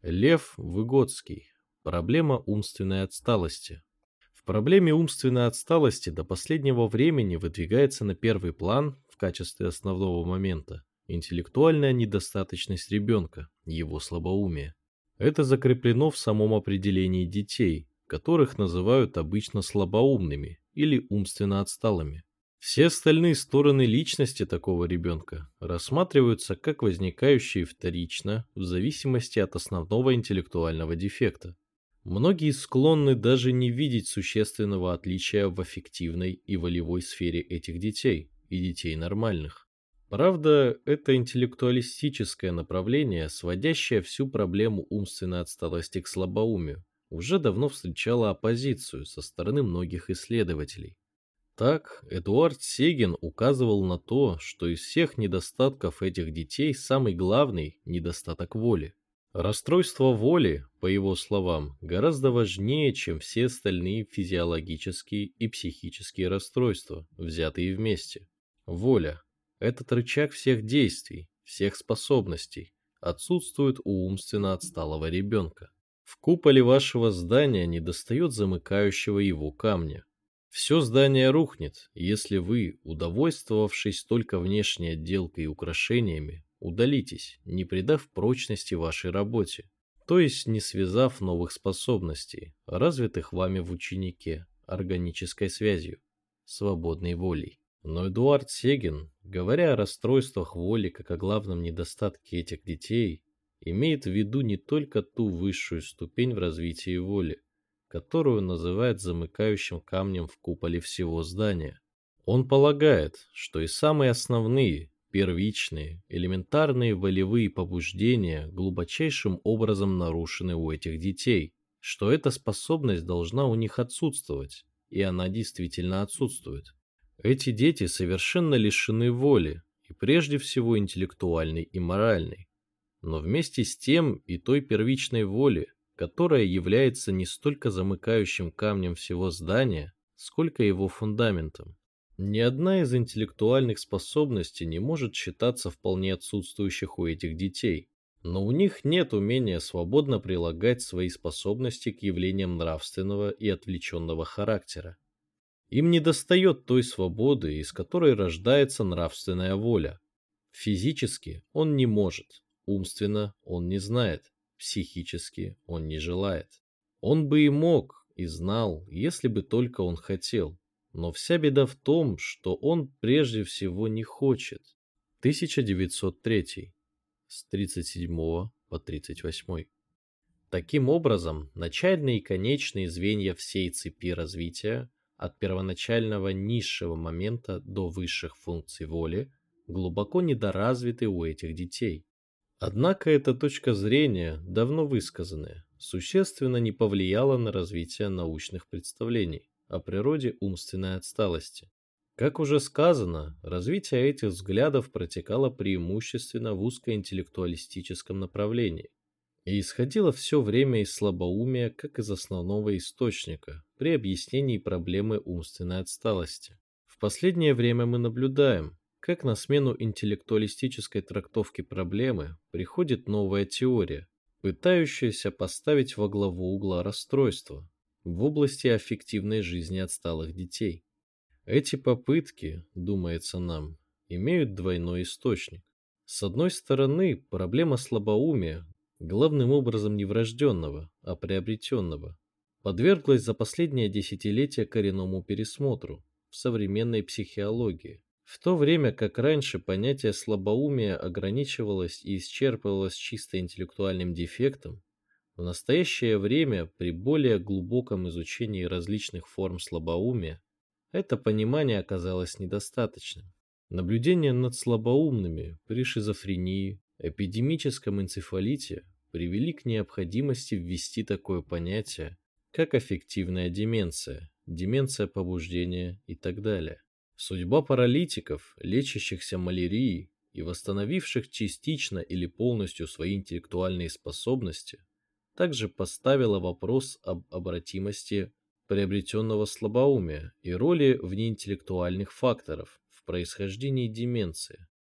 Лев Выгодский. Проблема умственной отсталости. В проблеме умственной отсталости до последнего времени выдвигается на первый план в качестве основного момента интеллектуальная недостаточность ребенка, его слабоумие. Это закреплено в самом определении детей, которых называют обычно слабоумными или умственно отсталыми. Все остальные стороны личности такого ребенка рассматриваются как возникающие вторично в зависимости от основного интеллектуального дефекта. Многие склонны даже не видеть существенного отличия в аффективной и волевой сфере этих детей и детей нормальных. Правда, это интеллектуалистическое направление, сводящее всю проблему умственной отсталости к слабоумию, уже давно встречало оппозицию со стороны многих исследователей. Так, Эдуард Сегин указывал на то, что из всех недостатков этих детей самый главный – недостаток воли. Расстройство воли, по его словам, гораздо важнее, чем все остальные физиологические и психические расстройства, взятые вместе. Воля – этот рычаг всех действий, всех способностей, отсутствует у умственно отсталого ребенка. В куполе вашего здания недостает замыкающего его камня. Все здание рухнет, если вы, удовольствовавшись только внешней отделкой и украшениями, удалитесь, не придав прочности вашей работе, то есть не связав новых способностей, развитых вами в ученике, органической связью, свободной волей. Но Эдуард Сегин, говоря о расстройствах воли как о главном недостатке этих детей, имеет в виду не только ту высшую ступень в развитии воли, которую называют замыкающим камнем в куполе всего здания. Он полагает, что и самые основные, первичные, элементарные волевые побуждения глубочайшим образом нарушены у этих детей, что эта способность должна у них отсутствовать, и она действительно отсутствует. Эти дети совершенно лишены воли, и прежде всего интеллектуальной и моральной, но вместе с тем и той первичной воли, которая является не столько замыкающим камнем всего здания, сколько его фундаментом. Ни одна из интеллектуальных способностей не может считаться вполне отсутствующих у этих детей, но у них нет умения свободно прилагать свои способности к явлениям нравственного и отвлеченного характера. Им недостает той свободы, из которой рождается нравственная воля. Физически он не может, умственно он не знает. Психически он не желает. Он бы и мог, и знал, если бы только он хотел. Но вся беда в том, что он прежде всего не хочет. 1903. С 37 по 38. Таким образом, начальные и конечные звенья всей цепи развития, от первоначального низшего момента до высших функций воли, глубоко недоразвиты у этих детей. Однако эта точка зрения, давно высказанная, существенно не повлияла на развитие научных представлений о природе умственной отсталости. Как уже сказано, развитие этих взглядов протекало преимущественно в узкоинтеллектуалистическом направлении и исходило все время из слабоумия как из основного источника при объяснении проблемы умственной отсталости. В последнее время мы наблюдаем, как на смену интеллектуалистической трактовке проблемы приходит новая теория, пытающаяся поставить во главу угла расстройства в области аффективной жизни отсталых детей. Эти попытки, думается нам, имеют двойной источник. С одной стороны, проблема слабоумия, главным образом не врожденного, а приобретенного, подверглась за последнее десятилетие коренному пересмотру в современной психиологии. В то время как раньше понятие слабоумия ограничивалось и исчерпывалось чисто интеллектуальным дефектом, в настоящее время при более глубоком изучении различных форм слабоумия это понимание оказалось недостаточным. Наблюдения над слабоумными при шизофрении, эпидемическом энцефалите привели к необходимости ввести такое понятие, как аффективная деменция, деменция побуждения и так далее. Судьба паралитиков, лечащихся малярией и восстановивших частично или полностью свои интеллектуальные способности, также поставила вопрос об обратимости приобретенного слабоумия и роли внеинтеллектуальных факторов в происхождении деменции.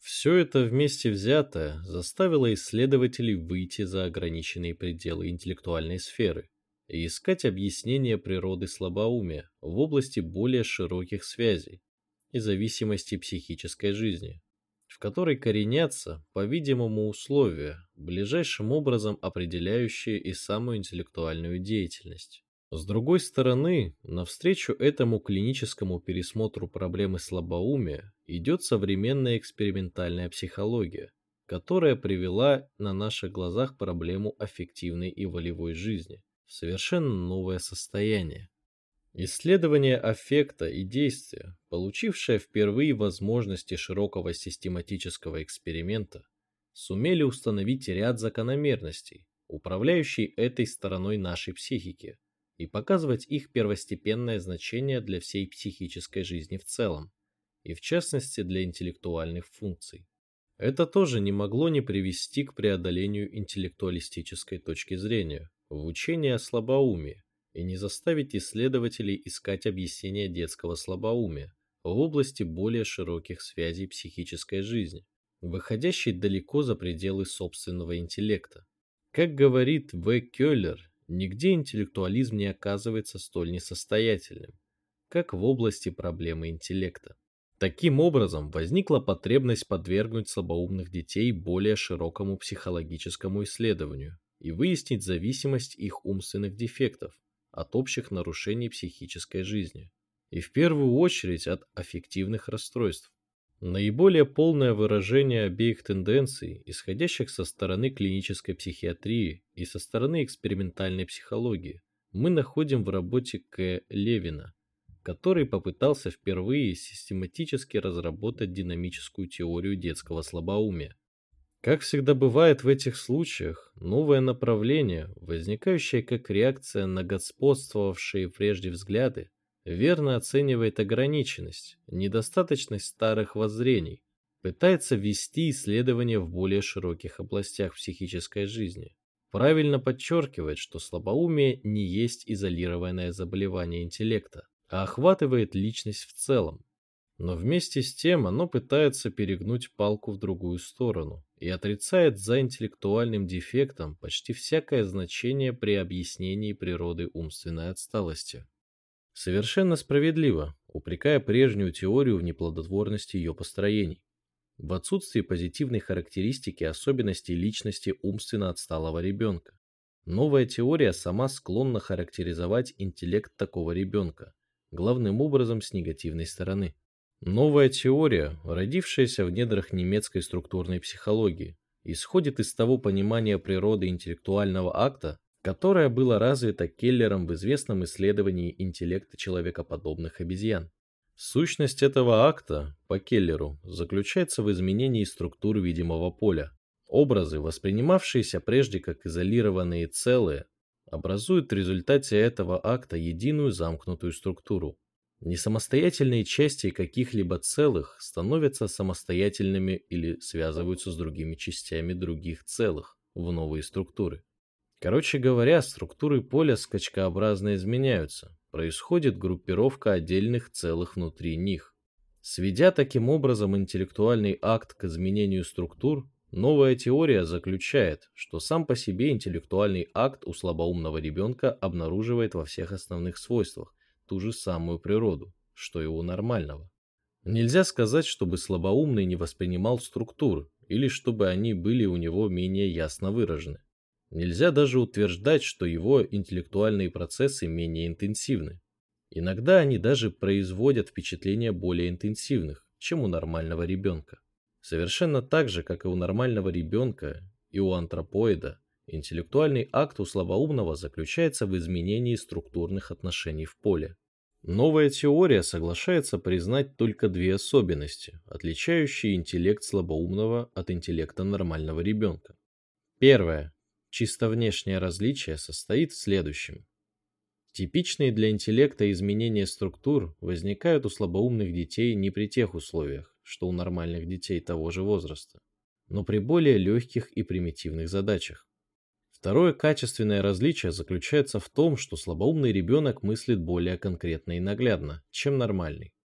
Все это вместе взятое заставило исследователей выйти за ограниченные пределы интеллектуальной сферы и искать объяснение природы слабоумия в области более широких связей и зависимости психической жизни, в которой коренятся, по-видимому, условия, ближайшим образом определяющие и самую интеллектуальную деятельность. С другой стороны, навстречу этому клиническому пересмотру проблемы слабоумия идет современная экспериментальная психология, которая привела на наших глазах проблему аффективной и волевой жизни в совершенно новое состояние. Исследование аффекта и действия, получившее впервые возможности широкого систематического эксперимента, сумели установить ряд закономерностей, управляющих этой стороной нашей психики, и показывать их первостепенное значение для всей психической жизни в целом, и в частности для интеллектуальных функций. Это тоже не могло не привести к преодолению интеллектуалистической точки зрения в учении о слабоумии, и не заставить исследователей искать объяснения детского слабоумия в области более широких связей психической жизни, выходящей далеко за пределы собственного интеллекта. Как говорит В. Кёллер, нигде интеллектуализм не оказывается столь несостоятельным, как в области проблемы интеллекта. Таким образом, возникла потребность подвергнуть слабоумных детей более широкому психологическому исследованию и выяснить зависимость их умственных дефектов от общих нарушений психической жизни, и в первую очередь от аффективных расстройств. Наиболее полное выражение обеих тенденций, исходящих со стороны клинической психиатрии и со стороны экспериментальной психологии, мы находим в работе К. Левина, который попытался впервые систематически разработать динамическую теорию детского слабоумия. Как всегда бывает в этих случаях, новое направление, возникающее как реакция на господствовавшие прежде взгляды, верно оценивает ограниченность, недостаточность старых воззрений, пытается ввести исследования в более широких областях психической жизни, правильно подчеркивает, что слабоумие не есть изолированное заболевание интеллекта, а охватывает личность в целом. Но вместе с тем оно пытается перегнуть палку в другую сторону и отрицает за интеллектуальным дефектом почти всякое значение при объяснении природы умственной отсталости. Совершенно справедливо, упрекая прежнюю теорию в неплодотворности ее построений, в отсутствии позитивной характеристики особенностей личности умственно отсталого ребенка. Новая теория сама склонна характеризовать интеллект такого ребенка, главным образом с негативной стороны. Новая теория, родившаяся в недрах немецкой структурной психологии, исходит из того понимания природы интеллектуального акта, которое было развито Келлером в известном исследовании интеллекта человекоподобных обезьян. Сущность этого акта, по Келлеру, заключается в изменении структуры видимого поля. Образы, воспринимавшиеся прежде как изолированные целые, образуют в результате этого акта единую замкнутую структуру. Несамостоятельные части каких-либо целых становятся самостоятельными или связываются с другими частями других целых в новые структуры. Короче говоря, структуры поля скачкообразно изменяются, происходит группировка отдельных целых внутри них. Сведя таким образом интеллектуальный акт к изменению структур, новая теория заключает, что сам по себе интеллектуальный акт у слабоумного ребенка обнаруживает во всех основных свойствах ту же самую природу, что и у нормального. Нельзя сказать, чтобы слабоумный не воспринимал структур, или чтобы они были у него менее ясно выражены. Нельзя даже утверждать, что его интеллектуальные процессы менее интенсивны. Иногда они даже производят впечатление более интенсивных, чем у нормального ребенка. Совершенно так же, как и у нормального ребенка и у антропоида, интеллектуальный акт у слабоумного заключается в изменении структурных отношений в поле. Новая теория соглашается признать только две особенности, отличающие интеллект слабоумного от интеллекта нормального ребенка. Первое. Чисто внешнее различие состоит в следующем. Типичные для интеллекта изменения структур возникают у слабоумных детей не при тех условиях, что у нормальных детей того же возраста, но при более легких и примитивных задачах. Второе качественное различие заключается в том, что слабоумный ребенок мыслит более конкретно и наглядно, чем нормальный.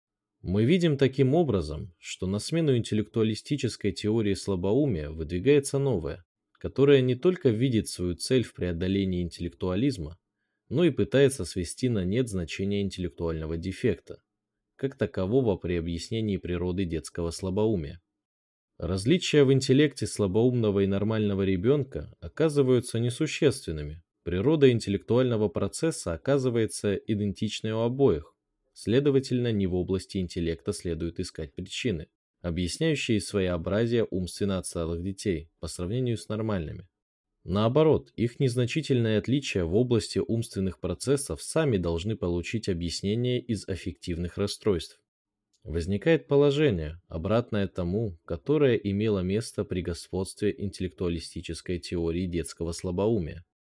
Мы видим таким образом, что на смену интеллектуалистической теории слабоумия выдвигается новая, которая не только видит свою цель в преодолении интеллектуализма, но и пытается свести на нет значение интеллектуального дефекта, как такового при объяснении природы детского слабоумия. Различия в интеллекте слабоумного и нормального ребенка оказываются несущественными. Природа интеллектуального процесса оказывается идентичной у обоих. Следовательно, не в области интеллекта следует искать причины, объясняющие своеобразие умственно отсталых детей по сравнению с нормальными. Наоборот, их незначительные отличия в области умственных процессов сами должны получить объяснение из аффективных расстройств. Возникает положение, обратное тому, которое имело место при господстве интеллектуалистической теории детского слабоумия.